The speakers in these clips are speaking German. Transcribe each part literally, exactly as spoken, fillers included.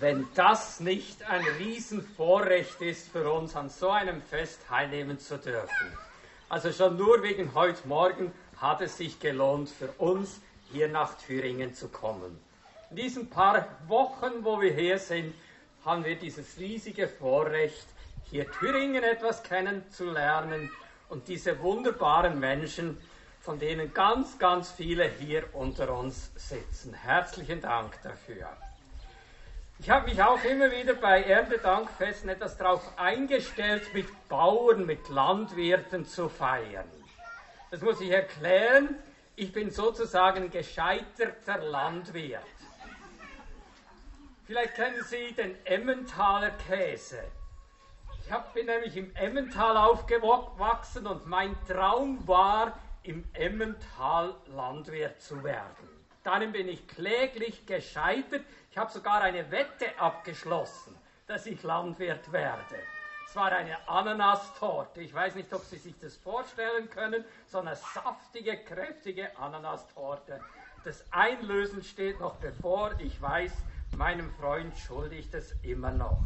wenn das nicht ein Riesenvorrecht ist für uns, an so einem Fest teilnehmen zu dürfen. Also schon nur wegen heute Morgen hat es sich gelohnt, für uns hier nach Thüringen zu kommen. In diesen paar Wochen, wo wir hier sind, haben wir dieses riesige Vorrecht, hier Thüringen etwas kennenzulernen und diese wunderbaren Menschen, von denen ganz, ganz viele hier unter uns sitzen. Herzlichen Dank dafür. Ich habe mich auch immer wieder bei Erntedankfesten etwas darauf eingestellt, mit Bauern, mit Landwirten zu feiern. Das muss ich erklären. Ich bin sozusagen gescheiterter Landwirt. Vielleicht kennen Sie den Emmentaler Käse. Ich hab, bin nämlich im Emmental aufgewachsen und mein Traum war, im Emmental Landwirt zu werden. Darin bin ich kläglich gescheitert. Ich habe sogar eine Wette abgeschlossen, dass ich Landwirt werde. Es war eine Ananastorte. Ich weiß nicht, ob Sie sich das vorstellen können. So eine saftige, kräftige Ananastorte. Das Einlösen steht noch bevor. Ich weiß, meinem Freund schulde ich das immer noch.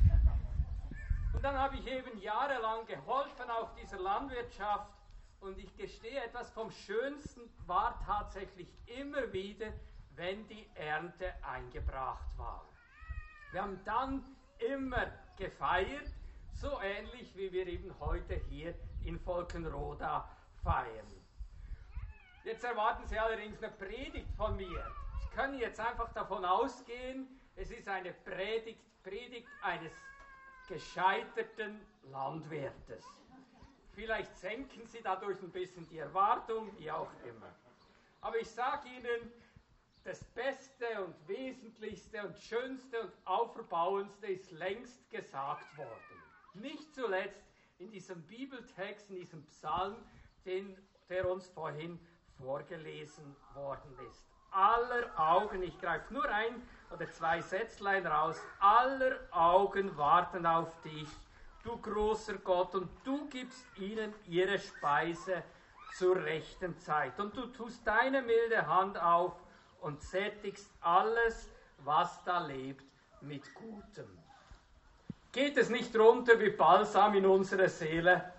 Und dann habe ich eben jahrelang geholfen auf dieser Landwirtschaft. Und ich gestehe, etwas vom Schönsten war tatsächlich immer wieder, wenn die Ernte eingebracht war. Wir haben dann immer gefeiert, so ähnlich wie wir eben heute hier in Volkenroda feiern. Jetzt erwarten Sie allerdings eine Predigt von mir. Sie können jetzt einfach davon ausgehen, es ist eine Predigt, Predigt eines gescheiterten Landwirtes. Vielleicht senken Sie dadurch ein bisschen die Erwartung, wie auch immer. Aber ich sage Ihnen, das Beste und Wesentlichste und Schönste und Auferbauendste ist längst gesagt worden. Nicht zuletzt in diesem Bibeltext, in diesem Psalm, den, der uns vorhin vorgelesen worden ist. Aller Augen, ich greife nur ein oder zwei Sätzlein raus, aller Augen warten auf dich, du großer Gott, und du gibst ihnen ihre Speise zur rechten Zeit. Und du tust deine milde Hand auf und sättigst alles, was da lebt, mit Gutem. Geht es nicht runter wie Balsam in unsere Seele?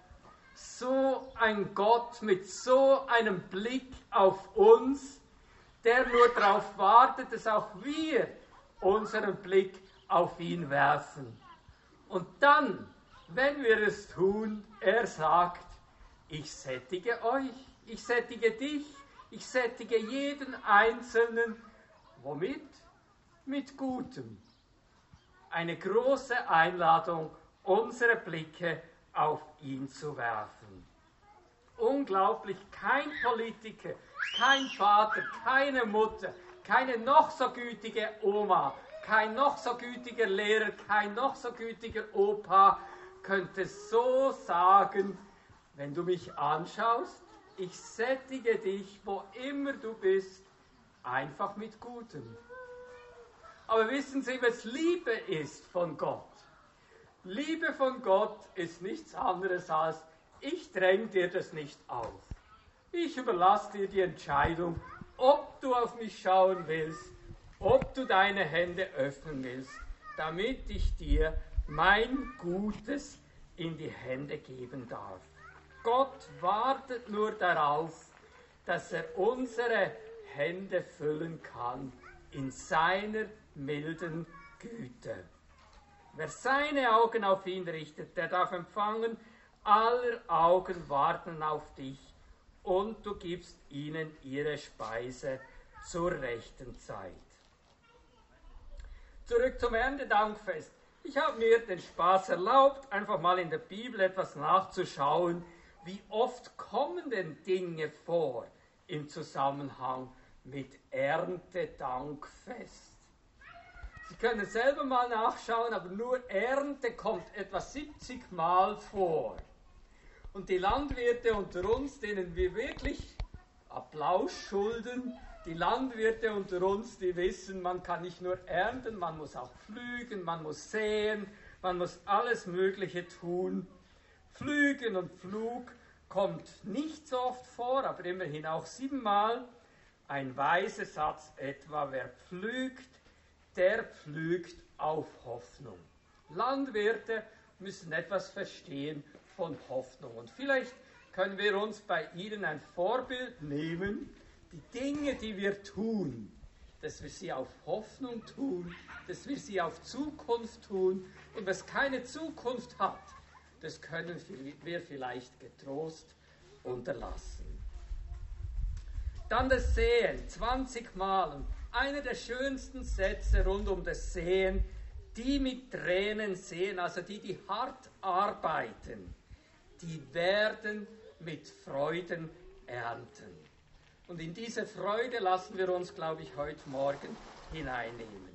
So ein Gott mit so einem Blick auf uns, der nur darauf wartet, dass auch wir unseren Blick auf ihn werfen. Und dann, wenn wir es tun, er sagt, ich sättige euch, ich sättige dich, ich sättige jeden Einzelnen. Womit? Mit Gutem. Eine große Einladung, unsere Blicke auf ihn zu werfen. Unglaublich, kein Politiker, kein Vater, keine Mutter, keine noch so gütige Oma, kein noch so gütiger Lehrer, kein noch so gütiger Opa könnte so sagen, wenn du mich anschaust, ich sättige dich, wo immer du bist, einfach mit Gutem. Aber wissen Sie, was Liebe ist von Gott? Liebe von Gott ist nichts anderes als, ich dränge dir das nicht auf. Ich überlasse dir die Entscheidung, ob du auf mich schauen willst, ob du deine Hände öffnen willst, damit ich dir mein Gutes in die Hände geben darf. Gott wartet nur darauf, dass er unsere Hände füllen kann in seiner milden Güte. Wer seine Augen auf ihn richtet, der darf empfangen, aller Augen warten auf dich, und du gibst ihnen ihre Speise zur rechten Zeit. Zurück zum Erntedankfest. Ich habe mir den Spaß erlaubt, einfach mal in der Bibel etwas nachzuschauen, wie oft kommen denn Dinge vor im Zusammenhang mit Erntedankfest. Sie können selber mal nachschauen, aber nur Ernte kommt etwa siebzig Mal vor. Und die Landwirte unter uns, denen wir wirklich Applaus schulden, die Landwirte unter uns, die wissen, man kann nicht nur ernten, man muss auch pflügen, man muss säen, man muss alles Mögliche tun. Pflügen und Pflug kommt nicht so oft vor, aber immerhin auch siebenmal. Ein weiser Satz etwa, wer pflügt, der pflügt auf Hoffnung. Landwirte müssen etwas verstehen von Hoffnung. Und vielleicht können wir uns bei ihnen ein Vorbild nehmen, die Dinge, die wir tun, dass wir sie auf Hoffnung tun, dass wir sie auf Zukunft tun. Und was keine Zukunft hat, das können wir vielleicht getrost unterlassen. Dann das Säen, zwanzig Mal. Und einer der schönsten Sätze rund um das Säen, die mit Tränen säen, also die, die hart arbeiten, die werden mit Freuden ernten. Und in diese Freude lassen wir uns, glaube ich, heute Morgen hineinnehmen.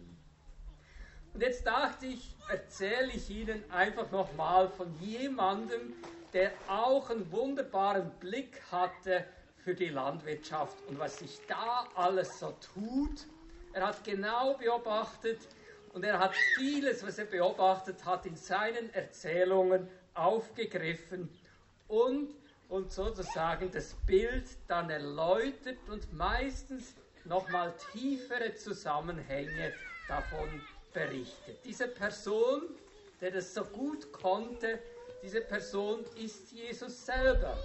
Und jetzt dachte ich, erzähle ich Ihnen einfach nochmal von jemandem, der auch einen wunderbaren Blick hatte für die Landwirtschaft und was sich da alles so tut. Er hat genau beobachtet und er hat vieles, was er beobachtet hat, in seinen Erzählungen aufgegriffen und, und sozusagen das Bild dann erläutert und meistens nochmal tiefere Zusammenhänge davon berichtet. Diese Person, der das so gut konnte, diese Person ist Jesus selber.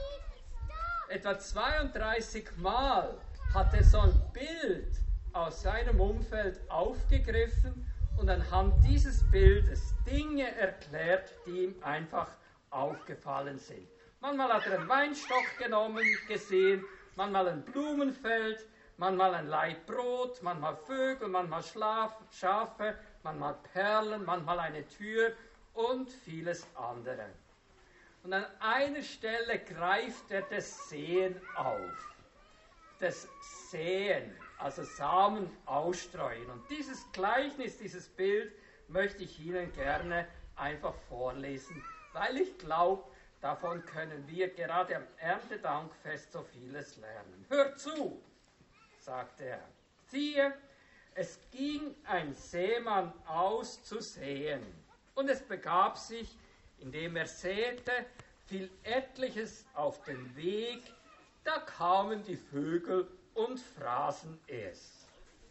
Etwa zweiunddreißig Mal hat er so ein Bild aus seinem Umfeld aufgegriffen und anhand dieses Bildes Dinge erklärt, die ihm einfach aufgefallen sind. Manchmal hat er einen Weinstock genommen, gesehen, manchmal ein Blumenfeld, manchmal ein Laib Brot, manchmal Vögel, manchmal Schlaf, Schafe, manchmal Perlen, manchmal eine Tür und vieles andere. Und an einer Stelle greift er das Säen auf. Das Säen, also Samen ausstreuen. Und dieses Gleichnis, dieses Bild möchte ich Ihnen gerne einfach vorlesen, weil ich glaube, davon können wir gerade am Erntedankfest so vieles lernen. Hört zu, sagt er. Siehe, es ging ein Sämann aus zu säen. Und es begab sich, indem er säte, fiel etliches auf den Weg, da kamen die Vögel und fraßen es.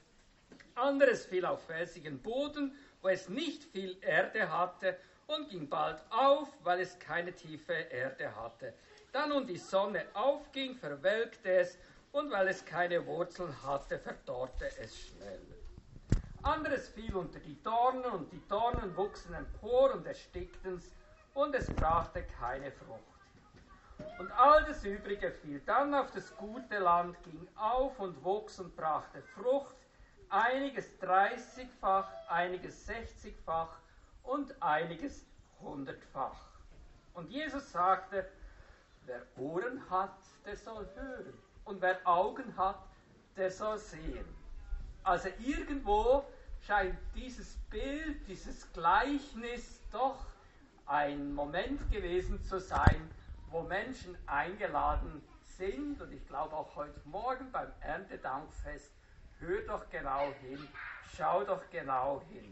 Anderes fiel auf felsigen Boden, wo es nicht viel Erde hatte, und ging bald auf, weil es keine tiefe Erde hatte. Da nun die Sonne aufging, verwelkte es, und weil es keine Wurzeln hatte, verdorrte es schnell. Anderes fiel unter die Dornen, und die Dornen wuchsen empor und erstickten's, und es brachte keine Frucht. Und all das Übrige fiel dann auf das gute Land, ging auf und wuchs und brachte Frucht, einiges dreißigfach, einiges sechzigfach und einiges hundertfach. Und Jesus sagte, wer Ohren hat, der soll hören. Und wer Augen hat, der soll sehen. Also irgendwo scheint dieses Bild, dieses Gleichnis doch ein Moment gewesen zu sein, wo Menschen eingeladen sind. Und ich glaube auch heute Morgen beim Erntedankfest, hör doch genau hin, schau doch genau hin.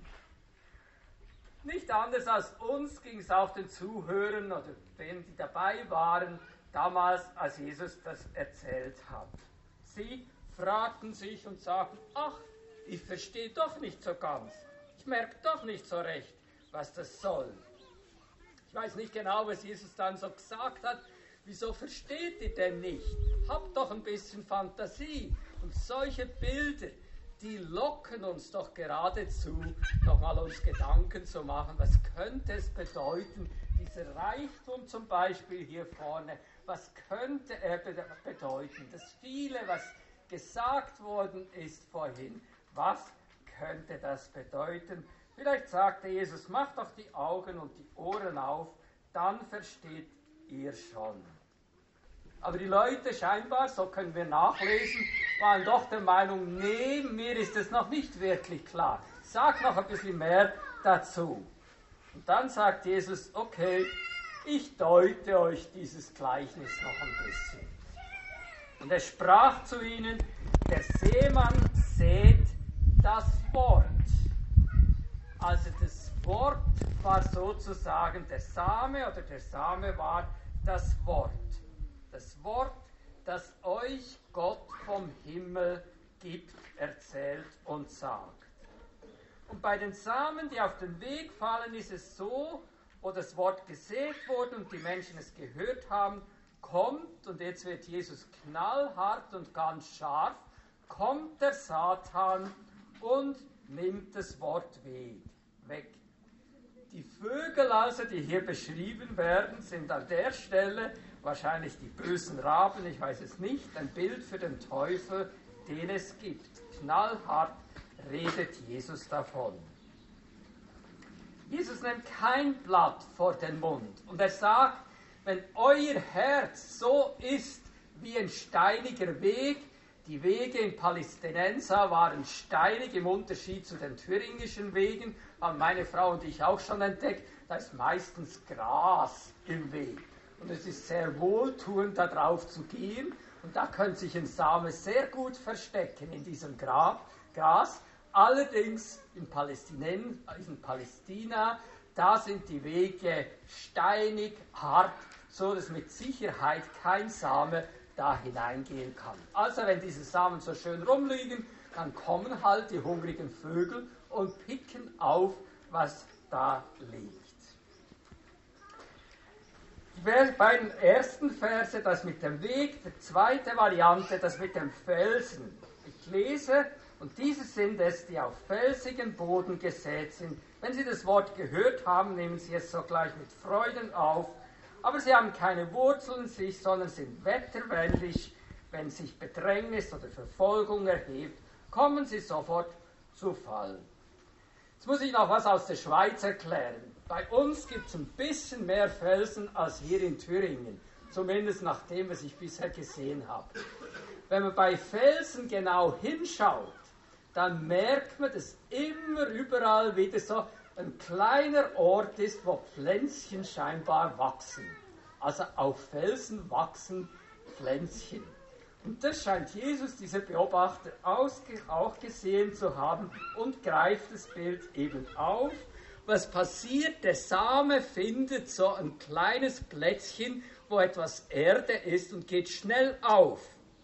Nicht anders als uns ging es auch den Zuhörern oder denen, die dabei waren, damals, als Jesus das erzählt hat. Sie fragten sich und sagten, ach, ich verstehe doch nicht so ganz. Ich merke doch nicht so recht, was das soll. Ich weiß nicht genau, was Jesus dann so gesagt hat. Wieso versteht ihr denn nicht? Habt doch ein bisschen Fantasie. Und solche Bilder, die locken uns doch geradezu, nochmal uns Gedanken zu machen, was könnte es bedeuten, dieser Reichtum zum Beispiel hier vorne, was könnte er bedeuten? Das viele, was gesagt worden ist vorhin, was könnte das bedeuten? Vielleicht sagte Jesus, macht doch die Augen und die Ohren auf, dann versteht ihr schon. Aber die Leute scheinbar, so können wir nachlesen, waren doch der Meinung, nee, mir ist es noch nicht wirklich klar. Sag noch ein bisschen mehr dazu. Und dann sagt Jesus, okay, ich deute euch dieses Gleichnis noch ein bisschen. Und er sprach zu ihnen, der Sämann sät das Wort. Also das Wort war sozusagen der Same oder der Same war das Wort. Das Wort, das euch Gott vom Himmel gibt, erzählt und sagt. Und bei den Samen, die auf den Weg fallen, ist es so, wo das Wort gesät wurde und die Menschen es gehört haben, kommt, und jetzt wird Jesus knallhart und ganz scharf, kommt der Satan und nimmt das Wort weg. Die Vögel also, die hier beschrieben werden, sind an der Stelle wahrscheinlich die bösen Raben, ich weiß es nicht, ein Bild für den Teufel, den es gibt. Knallhart redet Jesus davon. Jesus nimmt kein Blatt vor den Mund und er sagt, wenn euer Herz so ist wie ein steiniger Weg, die Wege in Palästinenser waren steinig im Unterschied zu den thüringischen Wegen, haben meine Frau und ich auch schon entdeckt, da ist meistens Gras im Weg. Und es ist sehr wohltuend, da drauf zu gehen. Und da könnte sich ein Same sehr gut verstecken in diesem Gra- Gras. Allerdings in, Palästinen, in Palästina, da sind die Wege steinig, hart, so dass mit Sicherheit kein Same da hineingehen kann. Also wenn diese Samen so schön rumliegen, dann kommen halt die hungrigen Vögel und picken auf, was da liegt. Die beiden ersten Verse, das mit dem Weg, die zweite Variante, das mit dem Felsen. Ich lese, und diese sind es, die auf felsigen Boden gesät sind. Wenn Sie das Wort gehört haben, nehmen Sie es sogleich mit Freuden auf, aber sie haben keine Wurzeln in sich, sondern sind wetterwendig. Wenn sich Bedrängnis oder Verfolgung erhebt, kommen sie sofort zu Fall. Jetzt muss ich noch was aus der Schweiz erklären. Bei uns gibt es ein bisschen mehr Felsen als hier in Thüringen, zumindest nach dem, was ich bisher gesehen habe. Wenn man bei Felsen genau hinschaut, dann merkt man, dass immer überall wieder so ein kleiner Ort ist, wo Pflänzchen scheinbar wachsen. Also auf Felsen wachsen Pflänzchen. Und das scheint Jesus, dieser Beobachter, auch gesehen zu haben und greift das Bild eben auf. Was passiert? Der Same findet so ein kleines Plätzchen, wo etwas Erde ist und geht schnell auf.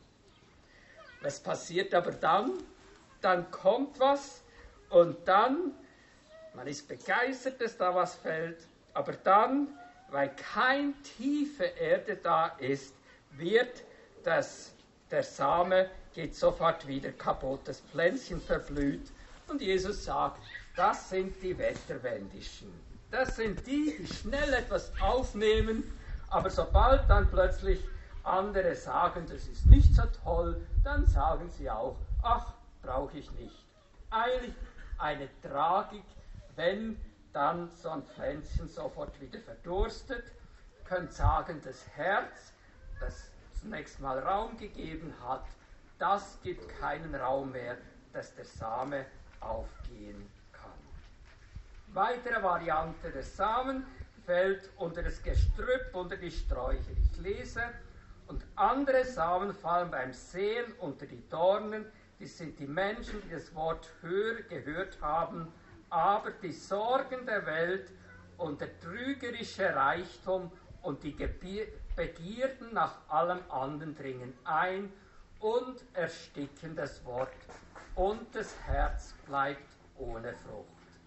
Was passiert aber dann? Dann kommt was und dann, man ist begeistert, dass da was fällt, aber dann, weil kein tiefe Erde da ist, wird das, der Same geht sofort wieder kaputt, das Pflänzchen verblüht und Jesus sagt, das sind die Wetterwendischen. Das sind die, die schnell etwas aufnehmen, aber sobald dann plötzlich andere sagen, das ist nicht so toll, dann sagen sie auch, ach, brauche ich nicht. Eigentlich eine Tragik, wenn dann so ein Pflänzchen sofort wieder verdurstet. Ihr könnt sagen, das Herz, das zunächst mal Raum gegeben hat, das gibt keinen Raum mehr, dass der Same aufgehen kann. Weitere Variante des Samen fällt unter das Gestrüpp, unter die Sträucher. Ich lese, und andere Samen fallen beim Säen unter die Dornen. Das sind die Menschen, die das Wort hör, gehört haben, aber die Sorgen der Welt und der trügerische Reichtum und die Begierden nach allem anderen dringen ein und ersticken das Wort, und das Herz bleibt ohne Frucht.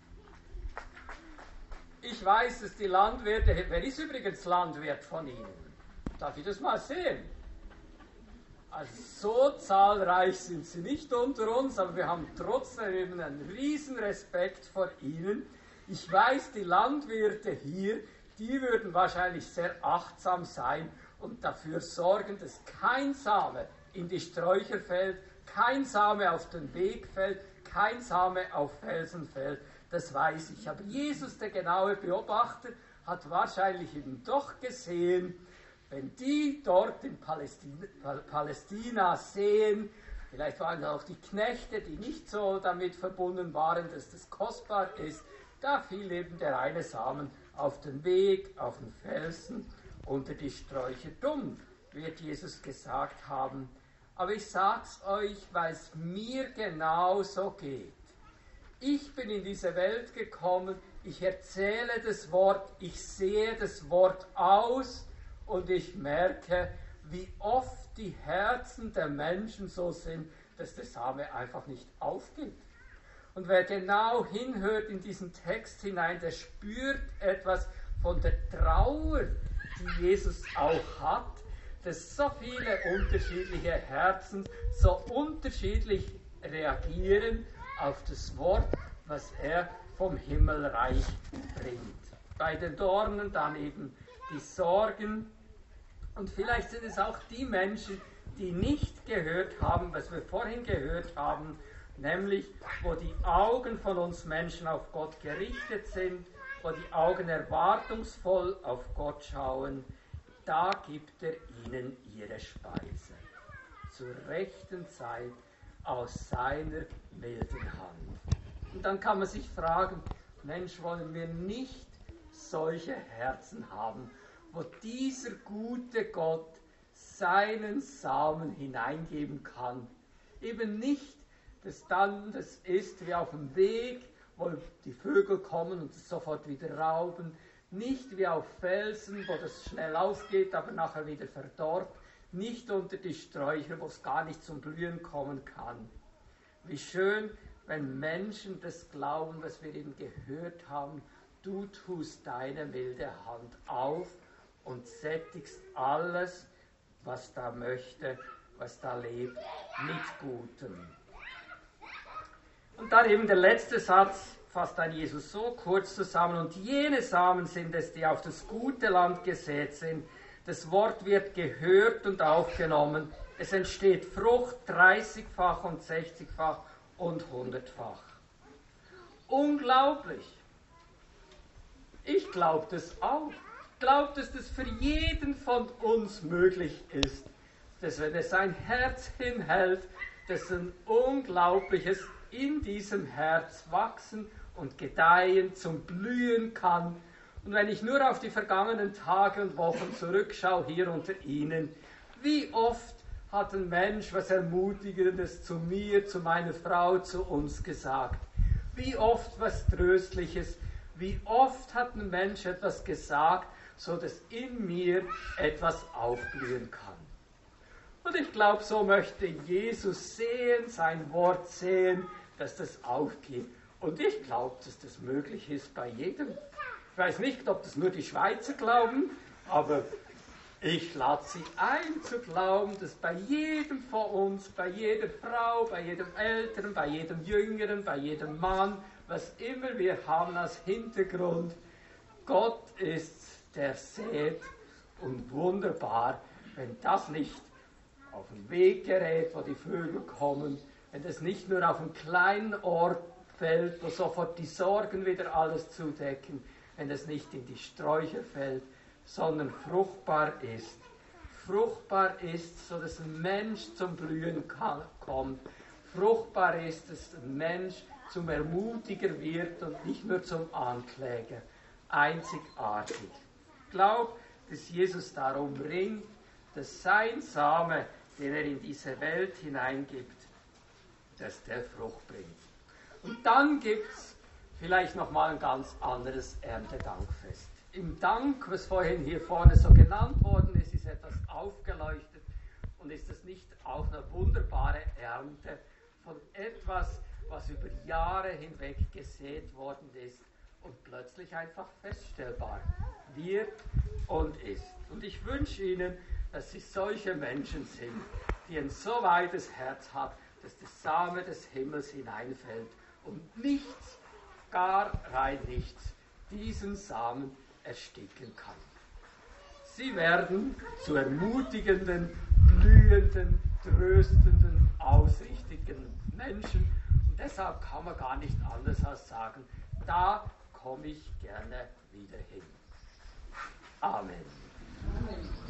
Ich weiß, dass die Landwirte, wer ist übrigens Landwirt von Ihnen? Darf ich das mal sehen? Also so zahlreich sind sie nicht unter uns, aber wir haben trotzdem eben einen riesen Respekt vor ihnen. Ich weiß, die Landwirte hier, die würden wahrscheinlich sehr achtsam sein und dafür sorgen, dass kein Same in die Sträucher fällt, kein Same auf den Weg fällt, kein Same auf Felsen fällt. Das weiß ich. Aber Jesus, der genaue Beobachter, hat wahrscheinlich eben doch gesehen, wenn die dort in Palästina, Palästina sehen, vielleicht waren auch die Knechte, die nicht so damit verbunden waren, dass das kostbar ist, da fiel eben der eine Samen auf den Weg, auf den Felsen, unter die Sträucher. Dumm, wird Jesus gesagt haben. Aber ich sag's euch, weil es mir genauso geht. Ich bin in diese Welt gekommen, ich erzähle das Wort, ich sehe das Wort aus, und ich merke, wie oft die Herzen der Menschen so sind, dass der Same einfach nicht aufgeht. Und wer genau hinhört in diesen Text hinein, der spürt etwas von der Trauer, die Jesus auch hat, dass so viele unterschiedliche Herzen so unterschiedlich reagieren auf das Wort, was er vom Himmelreich bringt. Bei den Dornen dann eben die Sorgen. Und vielleicht sind es auch die Menschen, die nicht gehört haben, was wir vorhin gehört haben, nämlich wo die Augen von uns Menschen auf Gott gerichtet sind, wo die Augen erwartungsvoll auf Gott schauen, da gibt er ihnen ihre Speise. Zur rechten Zeit aus seiner milden Hand. Und dann kann man sich fragen, Mensch, wollen wir nicht solche Herzen haben, wo dieser gute Gott seinen Samen hineingeben kann. Eben nicht, dass dann das ist wie auf dem Weg, wo die Vögel kommen und es sofort wieder rauben, nicht wie auf Felsen, wo das schnell ausgeht, aber nachher wieder verdorrt, nicht unter die Sträucher, wo es gar nicht zum Blühen kommen kann. Wie schön, wenn Menschen das glauben, was wir eben gehört haben, du tust deine milde Hand auf und sättigst alles, was da möchte, was da lebt, mit Gutem. Und dann eben der letzte Satz, fasst ein Jesus so kurz zusammen. Und jene Samen sind es, die auf das gute Land gesät sind. Das Wort wird gehört und aufgenommen. Es entsteht Frucht dreißigfach und sechzigfach und hundertfach. Unglaublich. Ich glaube das auch. Ich glaube, dass das für jeden von uns möglich ist. Dass wenn er sein Herz hinhält, dass ein Unglaubliches in diesem Herz wachsen und gedeihen, zum Blühen kann. Und wenn ich nur auf die vergangenen Tage und Wochen zurückschaue, hier unter Ihnen, wie oft hat ein Mensch was Ermutigendes zu mir, zu meiner Frau, zu uns gesagt? Wie oft was Tröstliches? Wie oft hat ein Mensch etwas gesagt, so dass in mir etwas aufblühen kann? Und ich glaube, so möchte Jesus sehen, sein Wort sehen, dass das aufgeht. Und ich glaube, dass das möglich ist bei jedem. Ich weiß nicht, ob das nur die Schweizer glauben, aber ich lade Sie ein zu glauben, dass bei jedem von uns, bei jeder Frau, bei jedem Älteren, bei jedem Jüngeren, bei jedem Mann, was immer wir haben als Hintergrund, Gott ist, der sät, und wunderbar, wenn das nicht auf den Weg gerät, wo die Vögel kommen, wenn das nicht nur auf einen kleinen Ort fällt, wo sofort die Sorgen wieder alles zudecken, wenn es nicht in die Sträucher fällt, sondern fruchtbar ist. Fruchtbar ist, so dass ein Mensch zum Blühen kann, kommt. Fruchtbar ist, dass ein Mensch zum Ermutiger wird und nicht nur zum Ankläger. Einzigartig. Ich glaube, dass Jesus darum ringt, dass sein Same, den er in diese Welt hineingibt, dass der Frucht bringt. Und dann gibt es vielleicht nochmal ein ganz anderes Erntedankfest. Im Dank, was vorhin hier vorne so genannt worden ist, ist etwas aufgeleuchtet und ist es nicht auch eine wunderbare Ernte von etwas, was über Jahre hinweg gesät worden ist und plötzlich einfach feststellbar wird und ist. Und ich wünsche Ihnen, dass Sie solche Menschen sind, die ein so weites Herz haben, dass der Same des Himmels hineinfällt und nichts, gar rein nichts, diesen Samen ersticken kann. Sie werden zu ermutigenden, blühenden, tröstenden, ausrichtigen Menschen. Und deshalb kann man gar nicht anders als sagen, da komme ich gerne wieder hin. Amen. Amen.